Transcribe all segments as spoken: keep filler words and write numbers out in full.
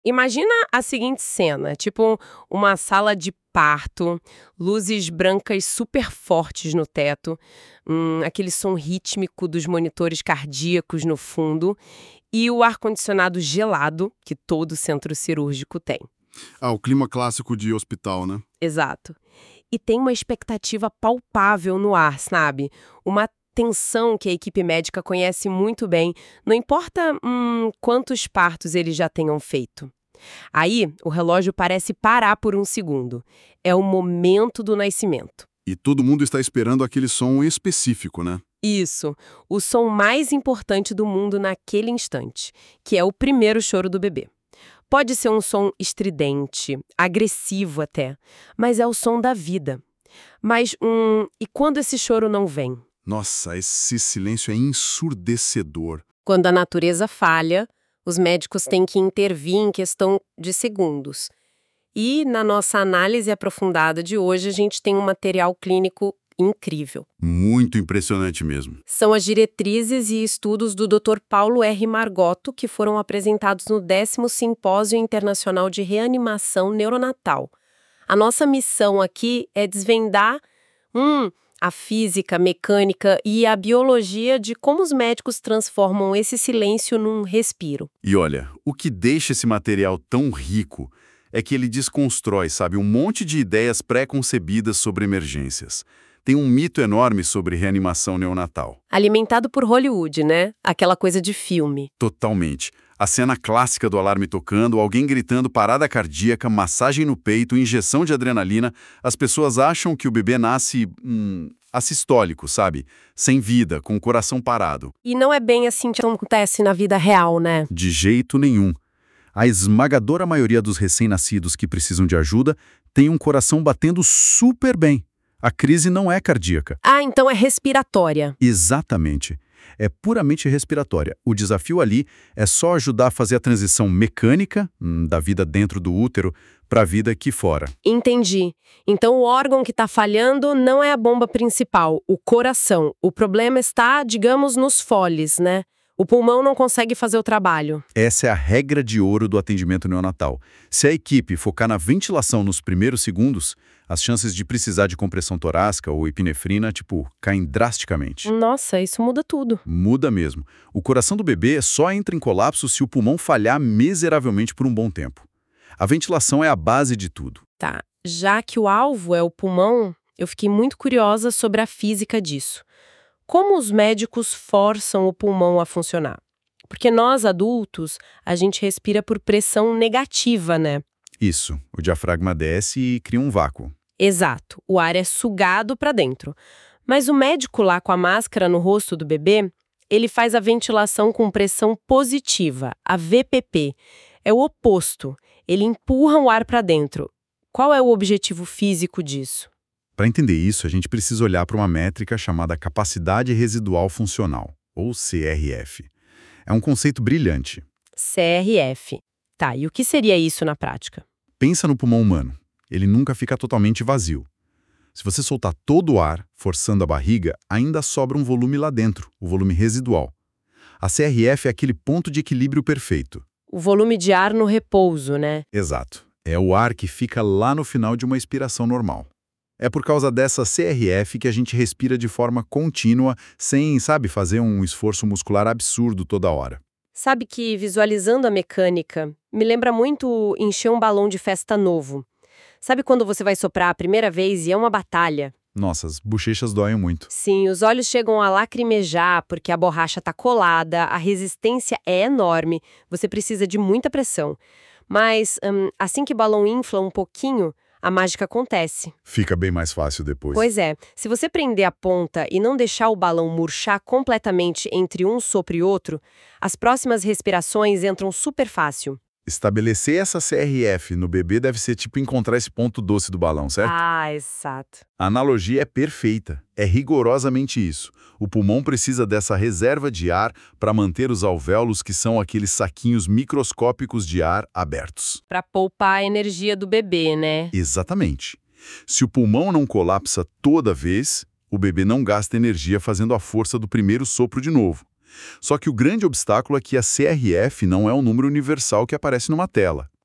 Imagina a seguinte cena, tipo uma sala de parto, luzes brancas super fortes no teto, hum, aquele som rítmico dos monitores cardíacos no fundo e o ar-condicionado gelado que todo centro cirúrgico tem. Ah, o clima clássico de hospital, né? Exato. E tem uma expectativa palpável no ar, sabe? Uma tensão que a equipe médica conhece muito bem, não importa hum, quantos partos eles já tenham feito. Aí, o relógio parece parar por um segundo. É o momento do nascimento. E todo mundo está esperando aquele som específico, né? Isso, o som mais importante do mundo naquele instante, que é o primeiro choro do bebê. Pode ser um som estridente, agressivo até, mas é o som da vida. Mas, hum, e quando esse choro não vem? Nossa, esse silêncio é ensurdecedor. Quando a natureza falha, os médicos têm que intervir em questão de segundos. E, na nossa análise aprofundada de hoje, a gente tem um material clínico incrível. Muito impressionante mesmo. São as diretrizes e estudos do doutor Paulo R. Margotto, que foram apresentados no décimo Simpósio Internacional de Reanimação Neonatal. A nossa missão aqui é desvendar hum, a física, mecânica e a biologia de como os médicos transformam esse silêncio num respiro. E olha, o que deixa esse material tão rico é que ele desconstrói, sabe, um monte de ideias pré-concebidas sobre emergências. Tem um mito enorme sobre reanimação neonatal. Alimentado por Hollywood, né? Aquela coisa de filme. Totalmente. A cena clássica do alarme tocando, alguém gritando parada cardíaca, massagem no peito, injeção de adrenalina, as pessoas acham que o bebê nasce, hum, assistólico, sabe? Sem vida, com o coração parado. E não é bem assim que acontece na vida real, né? De jeito nenhum. A esmagadora maioria dos recém-nascidos que precisam de ajuda tem um coração batendo super bem. A crise não é cardíaca. Ah, então é respiratória. Exatamente. É puramente respiratória. O desafio ali é só ajudar a fazer a transição mecânica hum, da vida dentro do útero para a vida aqui fora. Entendi. Então o órgão que está falhando não é a bomba principal, o coração. O problema está, digamos, nos foles, né? O pulmão não consegue fazer o trabalho. Essa é a regra de ouro do atendimento neonatal. Se a equipe focar na ventilação nos primeiros segundos, as chances de precisar de compressão torácica ou epinefrina, tipo, caem drasticamente. Nossa, isso muda tudo. Muda mesmo. O coração do bebê só entra em colapso se o pulmão falhar miseravelmente por um bom tempo. A ventilação é a base de tudo. Tá. Já que o alvo é o pulmão, eu fiquei muito curiosa sobre a física disso. Como os médicos forçam o pulmão a funcionar? Porque nós, adultos, a gente respira por pressão negativa, né? Isso. O diafragma desce e cria um vácuo. Exato. O ar é sugado para dentro. Mas o médico lá com a máscara no rosto do bebê, ele faz a ventilação com pressão positiva, a V P P. É o oposto. Ele empurra o ar para dentro. Qual é o objetivo físico disso? Para entender isso, a gente precisa olhar para uma métrica chamada capacidade residual funcional, ou C R F. É um conceito brilhante. C R F. Tá, e o que seria isso na prática? Pensa no pulmão humano. Ele nunca fica totalmente vazio. Se você soltar todo o ar, forçando a barriga, ainda sobra um volume lá dentro, o volume residual. A C R F é aquele ponto de equilíbrio perfeito. O volume de ar no repouso, né? Exato. É o ar que fica lá no final de uma expiração normal. É por causa dessa C R F que a gente respira de forma contínua, sem, sabe, fazer um esforço muscular absurdo toda hora. Sabe que, visualizando a mecânica, me lembra muito encher um balão de festa novo. Sabe quando você vai soprar a primeira vez e é uma batalha? Nossa, as bochechas doem muito. Sim, os olhos chegam a lacrimejar porque a borracha está colada, a resistência é enorme, você precisa de muita pressão. Mas, hum, assim que o balão infla um pouquinho, a mágica acontece. Fica bem mais fácil depois. Pois é, se você prender a ponta e não deixar o balão murchar completamente entre um sopro e outro, as próximas respirações entram super fácil. Estabelecer essa C R F no bebê deve ser tipo encontrar esse ponto doce do balão, certo? Ah, exato. A analogia é perfeita. É rigorosamente isso. O pulmão precisa dessa reserva de ar para manter os alvéolos, que são aqueles saquinhos microscópicos de ar, abertos. Para poupar a energia do bebê, né? Exatamente. Se o pulmão não colapsa toda vez, o bebê não gasta energia fazendo a força do primeiro sopro de novo. Só que o grande obstáculo é que a C R F não é um número universal que aparece numa tela.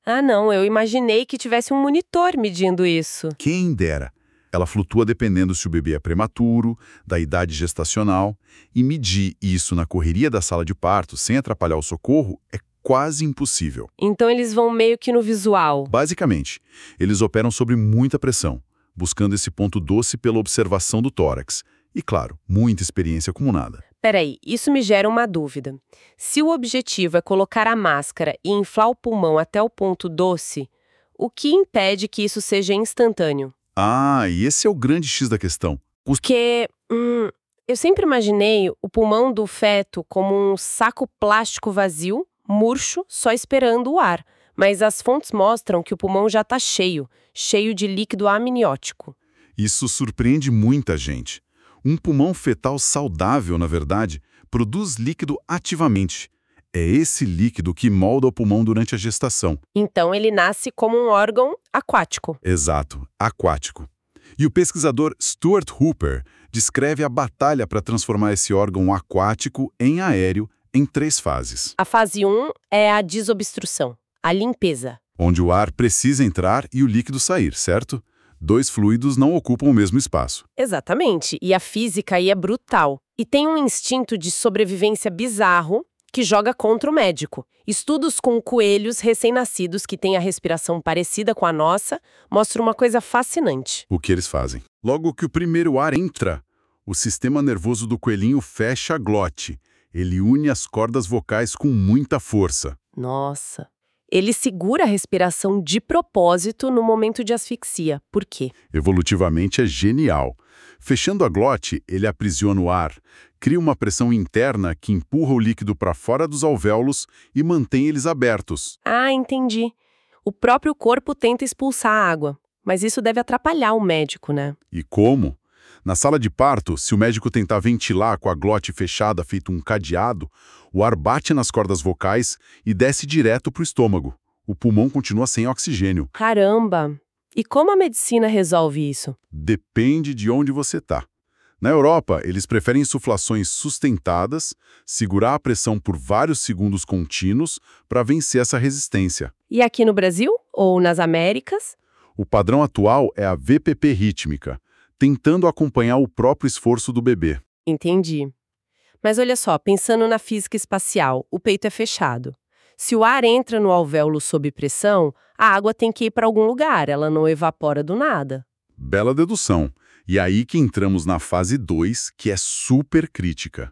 Ah, não, eu imaginei que tivesse um monitor medindo isso. Quem dera. Ela flutua dependendo se o bebê é prematuro, da idade gestacional, e medir isso na correria da sala de parto sem atrapalhar o socorro é quase impossível. Então eles vão meio que no visual. Basicamente, eles operam sob muita pressão, buscando esse ponto doce pela observação do tórax. E, claro, muita experiência acumulada. Peraí, isso me gera uma dúvida. Se o objetivo é colocar a máscara e inflar o pulmão até o ponto doce, o que impede que isso seja instantâneo? Ah, e esse é o grande X da questão. Porque hum, eu sempre imaginei o pulmão do feto como um saco plástico vazio, murcho, só esperando o ar. Mas as fontes mostram que o pulmão já está cheio, cheio de líquido amniótico. Isso surpreende muita gente. Um pulmão fetal saudável, na verdade, produz líquido ativamente. É esse líquido que molda o pulmão durante a gestação. Então ele nasce como um órgão aquático. Exato, aquático. E o pesquisador Stuart Hooper descreve a batalha para transformar esse órgão aquático em aéreo em três fases. A fase um é a desobstrução, a limpeza. Onde o ar precisa entrar e o líquido sair, certo? Dois fluidos não ocupam o mesmo espaço. Exatamente, e a física aí é brutal. E tem um instinto de sobrevivência bizarro que joga contra o médico. Estudos com coelhos recém-nascidos que têm a respiração parecida com a nossa mostram uma coisa fascinante. O que eles fazem? Logo que o primeiro ar entra, o sistema nervoso do coelhinho fecha a glote. Ele une as cordas vocais com muita força. Nossa! Ele segura a respiração de propósito no momento de asfixia. Por quê? Evolutivamente é genial. Fechando a glote, ele aprisiona o ar, cria uma pressão interna que empurra o líquido para fora dos alvéolos e mantém eles abertos. Ah, entendi. O próprio corpo tenta expulsar a água, mas isso deve atrapalhar o médico, né? E como? Na sala de parto, se o médico tentar ventilar com a glote fechada feito um cadeado, o ar bate nas cordas vocais e desce direto para o estômago. O pulmão continua sem oxigênio. Caramba! E como a medicina resolve isso? Depende de onde você está. Na Europa, eles preferem insuflações sustentadas, segurar a pressão por vários segundos contínuos para vencer essa resistência. E aqui no Brasil? Ou nas Américas? O padrão atual é a V P P rítmica, tentando acompanhar o próprio esforço do bebê. Entendi. Mas olha só, pensando na física espacial, o peito é fechado. Se o ar entra no alvéolo sob pressão, a água tem que ir para algum lugar, ela não evapora do nada. Bela dedução. E aí que entramos na fase dois, que é super crítica.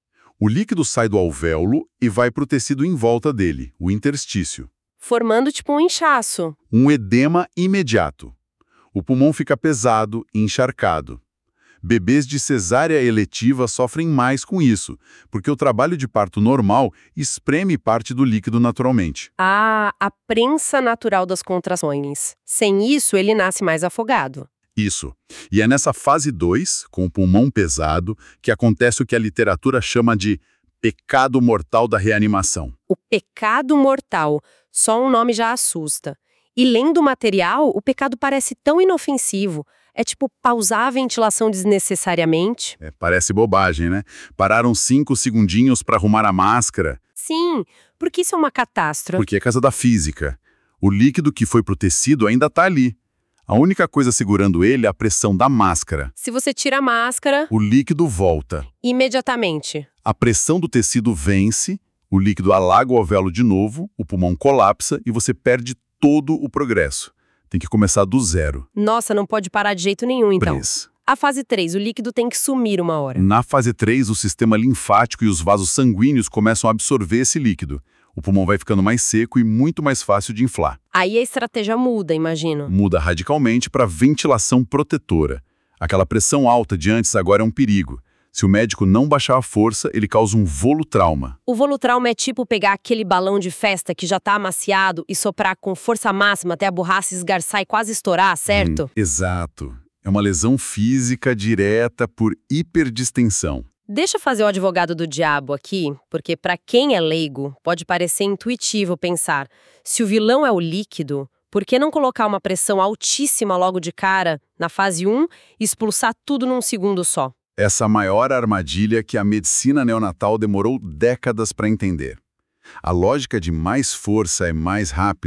O líquido sai do alvéolo e vai para o tecido em volta dele, o interstício. Formando tipo um inchaço. Um edema imediato. O pulmão fica pesado e encharcado. Bebês de cesárea eletiva sofrem mais com isso, porque o trabalho de parto normal espreme parte do líquido naturalmente. Ah, a prensa natural das contrações. Sem isso, ele nasce mais afogado. Isso. E é nessa fase dois, com o pulmão pesado, que acontece o que a literatura chama de pecado mortal da reanimação. O pecado mortal. Só um nome já assusta. E lendo o material, o pecado parece tão inofensivo. É tipo pausar a ventilação desnecessariamente. É, parece bobagem, né? Pararam cinco segundinhos para arrumar a máscara. Sim, porque isso é uma catástrofe. Porque é casa da física. O líquido que foi pro tecido ainda tá ali. A única coisa segurando ele é a pressão da máscara. Se você tira a máscara, o líquido volta. Imediatamente. A pressão do tecido vence, o líquido alaga o alvéolo de novo, o pulmão colapsa e você perde todo o progresso. Tem que começar do zero. Nossa, não pode parar de jeito nenhum, então. Press. A fase três, o líquido tem que sumir uma hora. Na fase três, o sistema linfático e os vasos sanguíneos começam a absorver esse líquido. O pulmão vai ficando mais seco e muito mais fácil de inflar. Aí a estratégia muda, imagino. Muda radicalmente para ventilação protetora. Aquela pressão alta de antes agora é um perigo. Se o médico não baixar a força, ele causa um volutrauma. O volutrauma é tipo pegar aquele balão de festa que já tá amaciado e soprar com força máxima até a borracha esgarçar e quase estourar, certo? Hum, exato. É uma lesão física direta por hiperdistensão. Deixa eu fazer o advogado do diabo aqui, porque para quem é leigo, pode parecer intuitivo pensar, se o vilão é o líquido, por que não colocar uma pressão altíssima logo de cara, na fase um, e expulsar tudo num segundo só? Essa maior armadilha que a medicina neonatal demorou décadas para entender. A lógica de mais força é mais rápido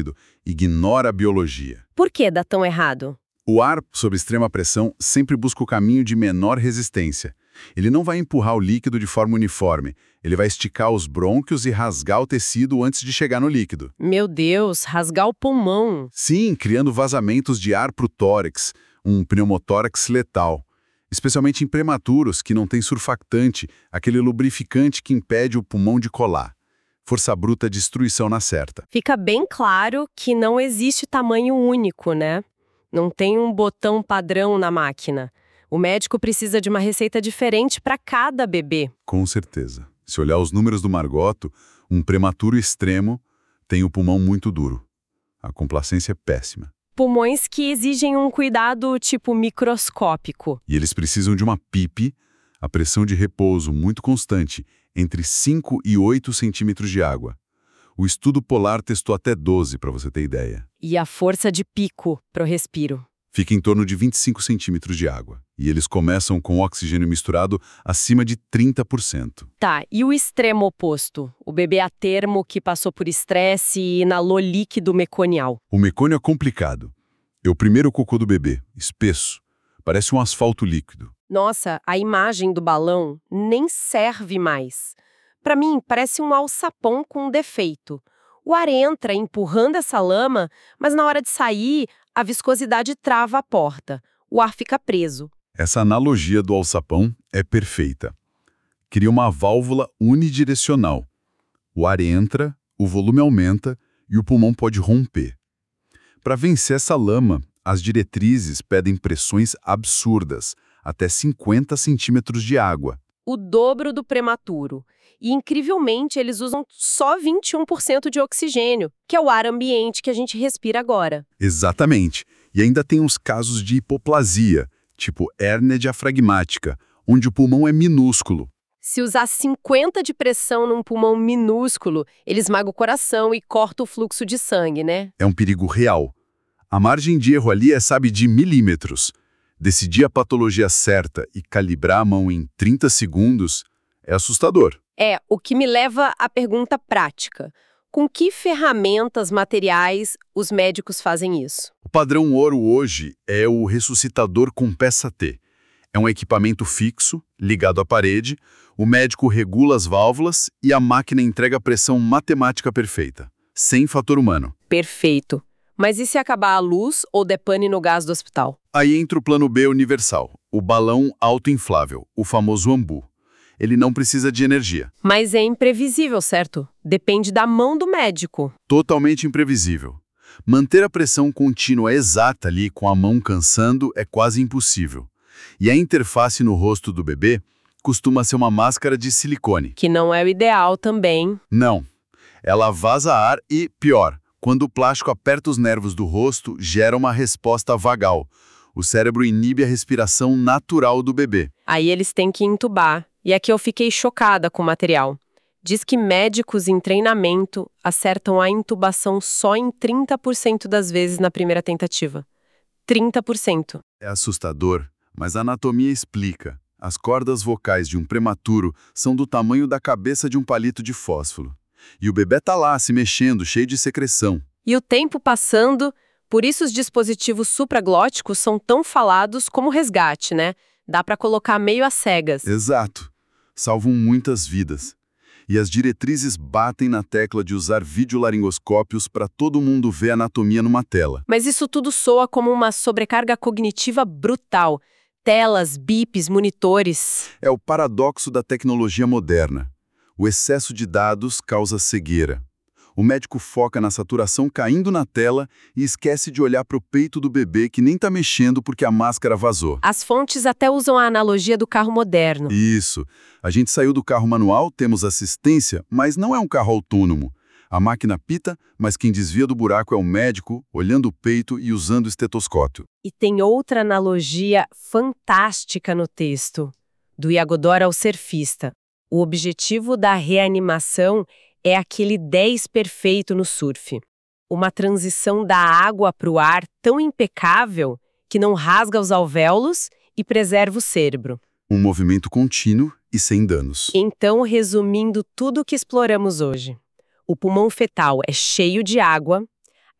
Ignora a biologia. Por que dá tão errado? O ar, sob extrema pressão, sempre busca o caminho de menor resistência. Ele não vai empurrar o líquido de forma uniforme. Ele vai esticar os brônquios e rasgar o tecido antes de chegar no líquido. Meu Deus, rasgar o pulmão. Sim, criando vazamentos de ar para o tórax, um pneumotórax letal. Especialmente em prematuros que não têm surfactante, aquele lubrificante que impede o pulmão de colar. Força bruta, destruição na certa. Fica bem claro que não existe tamanho único, né? Não tem um botão padrão na máquina. O médico precisa de uma receita diferente para cada bebê. Com certeza. Se olhar os números do Margoto, um prematuro extremo tem o pulmão muito duro. A complacência é péssima. Pulmões que exigem um cuidado tipo microscópico. E eles precisam de uma P I P, a pressão de repouso muito constante, entre cinco e oito centímetros de água. O estudo polar testou até doze, para você ter ideia. E a força de pico pro respiro. Fica em torno de vinte e cinco centímetros de água. E eles começam com oxigênio misturado acima de trinta por cento. Tá, e o extremo oposto? O bebê a termo que passou por estresse e inalou líquido meconial. O mecônio é complicado. É o primeiro cocô do bebê, espesso. Parece um asfalto líquido. Nossa, a imagem do balão nem serve mais. Para mim, parece um alçapão com um defeito. O ar entra empurrando essa lama, mas na hora de sair, a viscosidade trava a porta. O ar fica preso. Essa analogia do alçapão é perfeita. Cria uma válvula unidirecional. O ar entra, o volume aumenta e o pulmão pode romper. Para vencer essa lama, as diretrizes pedem pressões absurdas, até cinquenta centímetros de água. O dobro do prematuro. E, incrivelmente, eles usam só vinte e um por cento de oxigênio, que é o ar ambiente que a gente respira agora. Exatamente. E ainda tem uns casos de hipoplasia, tipo hérnia diafragmática, onde o pulmão é minúsculo. Se usar cinquenta de pressão num pulmão minúsculo, ele esmaga o coração e corta o fluxo de sangue, né? É um perigo real. A margem de erro ali é, sabe, de milímetros. Decidir a patologia certa e calibrar a mão em trinta segundos é assustador. É, o que me leva à pergunta prática. Com que ferramentas materiais os médicos fazem isso? O padrão ouro hoje é o ressuscitador com peça T. É um equipamento fixo, ligado à parede, o médico regula as válvulas e a máquina entrega a pressão matemática perfeita, sem fator humano. Perfeito. Mas e se acabar a luz ou der pane no gás do hospital? Aí entra o plano B universal, o balão autoinflável, o famoso AMBU. Ele não precisa de energia. Mas é imprevisível, certo? Depende da mão do médico. Totalmente imprevisível. Manter a pressão contínua exata ali, com a mão cansando, é quase impossível. E a interface no rosto do bebê costuma ser uma máscara de silicone. Que não é o ideal também. Não. Ela vaza ar e, pior, quando o plástico aperta os nervos do rosto, gera uma resposta vagal. O cérebro inibe a respiração natural do bebê. Aí eles têm que entubar. E aqui eu fiquei chocada com o material. Diz que médicos em treinamento acertam a intubação só em trinta por cento das vezes na primeira tentativa. trinta por cento. É assustador, mas a anatomia explica. As cordas vocais de um prematuro são do tamanho da cabeça de um palito de fósforo. E o bebê tá lá, se mexendo, cheio de secreção. E o tempo passando, por isso os dispositivos supraglóticos são tão falados como resgate, né? Dá para colocar meio às cegas. Exato. Salvam muitas vidas. E as diretrizes batem na tecla de usar videolaringoscópios para todo mundo ver a anatomia numa tela. Mas isso tudo soa como uma sobrecarga cognitiva brutal. Telas, bips, monitores. É o paradoxo da tecnologia moderna. O excesso de dados causa cegueira. O médico foca na saturação caindo na tela e esquece de olhar para o peito do bebê que nem está mexendo porque a máscara vazou. As fontes até usam a analogia do carro moderno. Isso. A gente saiu do carro manual, temos assistência, mas não é um carro autônomo. A máquina pita, mas quem desvia do buraco é o médico, olhando o peito e usando o estetoscópio. E tem outra analogia fantástica no texto, do Iagodor ao surfista. O objetivo da reanimação é aquele dez perfeito no surf. Uma transição da água para o ar tão impecável que não rasga os alvéolos e preserva o cérebro. Um movimento contínuo e sem danos. Então, resumindo tudo o que exploramos hoje. O pulmão fetal é cheio de água,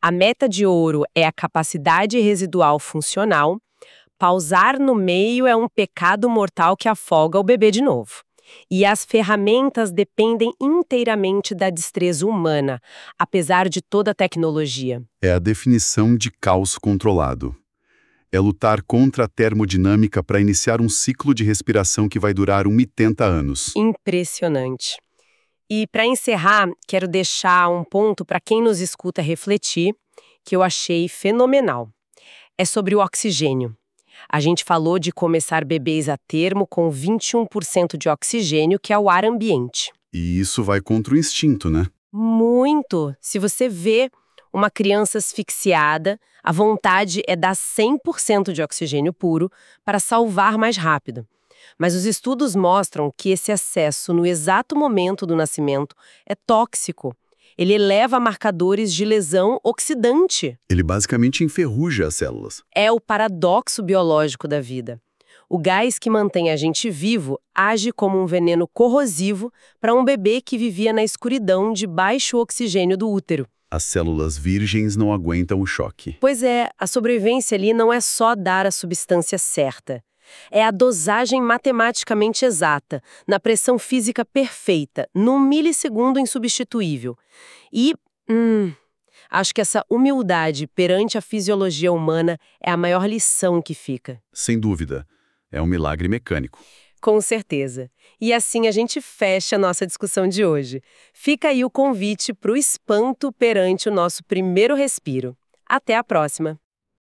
A meta de ouro é a capacidade residual funcional. Pausar no meio é um pecado mortal que afoga o bebê de novo. E as ferramentas dependem inteiramente da destreza humana, apesar de toda a tecnologia. É a definição de caos controlado. É lutar contra a termodinâmica para iniciar um ciclo de respiração que vai durar oitenta anos. Impressionante. E para encerrar, quero deixar um ponto para quem nos escuta refletir, que eu achei fenomenal. É sobre o oxigênio. A gente falou de começar bebês a termo com vinte e um por cento de oxigênio, que é o ar ambiente. E isso vai contra o instinto, né? Muito! Se você vê uma criança asfixiada, a vontade é dar cem por cento de oxigênio puro para salvar mais rápido. Mas os estudos mostram que esse excesso no exato momento do nascimento é tóxico. Ele eleva marcadores de lesão oxidante. Ele basicamente enferruja as células. É o paradoxo biológico da vida. O gás que mantém a gente vivo age como um veneno corrosivo para um bebê que vivia na escuridão de baixo oxigênio do útero. As células virgens não aguentam o choque. Pois é, a sobrevivência ali não é só dar a substância certa. É a dosagem matematicamente exata, na pressão física perfeita, num milissegundo insubstituível. E, hum, acho que essa humildade perante a fisiologia humana é a maior lição que fica. Sem dúvida. É um milagre mecânico. Com certeza. E assim a gente fecha a nossa discussão de hoje. Fica aí o convite para o espanto perante o nosso primeiro respiro. Até a próxima!